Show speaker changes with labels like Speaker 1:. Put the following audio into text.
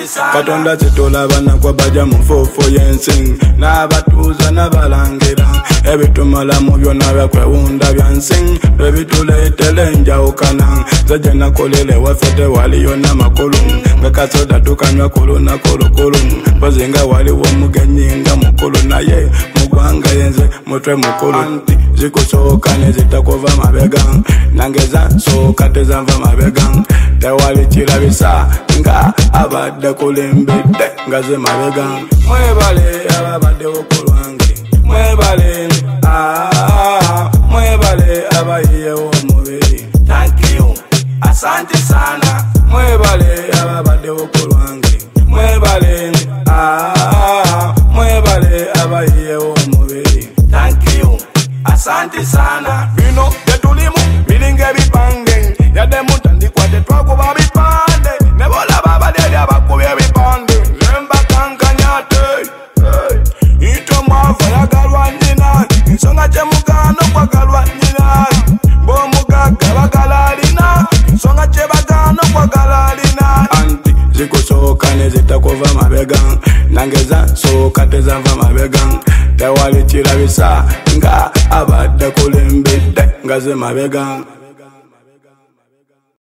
Speaker 1: Katonda kitulaba nakwa baja mu fofo yensi n'abatuuza n'abalangira ebitumala mu byonna byakwewunda byansi ebituleetera enjawukana zaje nakolere waffe tewaliyo n'amakulu nga kasoda tukanywa ku lunaku lukulu mpozi nga waliwo omugenyi nga mukulu naye mu ggwanga yenze mutwe mukulu anti zikusooka ne zitakuva mabega nange zansooka tezanva mabega tewali kirabisa nga abadde kulembedde nga ze mabega mwebale ababaddewo ku lwange mwebale mwebale abayiyewo omubiri thank you asante sana mwebale ababaddewo ku lwange mwebale mwebale abayiyewo omubiri thank you asante sana bino tetulimu biringa ebipange yadde mutandikwa tetwakuba bipande nebolaba abalyeri abakuba ebipande zembakankanyate ito mwavu yagalwa nyina ensonga kyemugano kwagalwa nyina b'omugagga bagala alina ensonga kyebagano kwagala alina anti zikusooka ne zitakuva mabega nange zansooka tezanva mabega tewali kirabisa nga abadde kulembedde nga ze mabega